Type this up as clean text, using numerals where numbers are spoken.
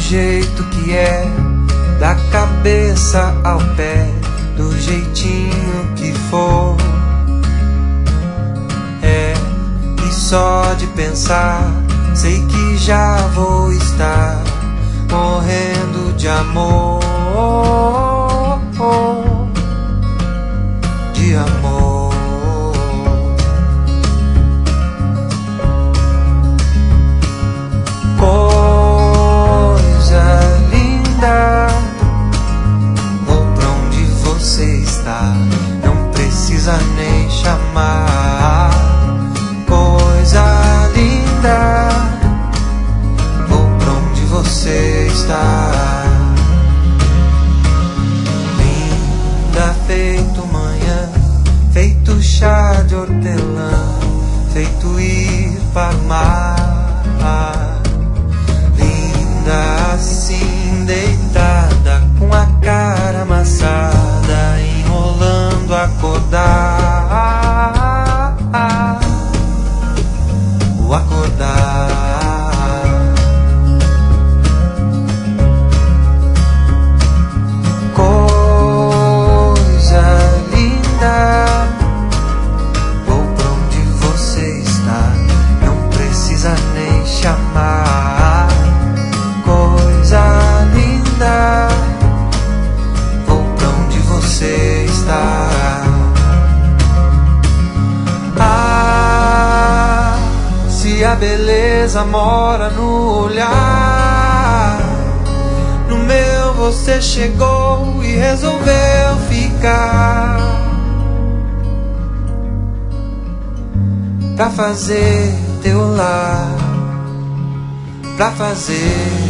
jeito que é, da cabeça ao pé, do jeitinho que for. É, e só de pensar, sei que já vou estar morrendo de amor, de amor. Coisa linda, vou pra onde você está, não precisa nem chamar. Coisa linda, vou pra onde você está. Linda feito manhã, feito chá de hortelã, feito ir para o mar. Linda assim deitada, com a cara amassada, enrolando acordar, o acordar. Coisa linda, vou pra onde você está, não precisa nem chamar. Coisa linda, vou pra onde você está. Ah, se a beleza mora no olhar, no meu você chegou e resolveu ficar, pra fazer teu lar, pra fazer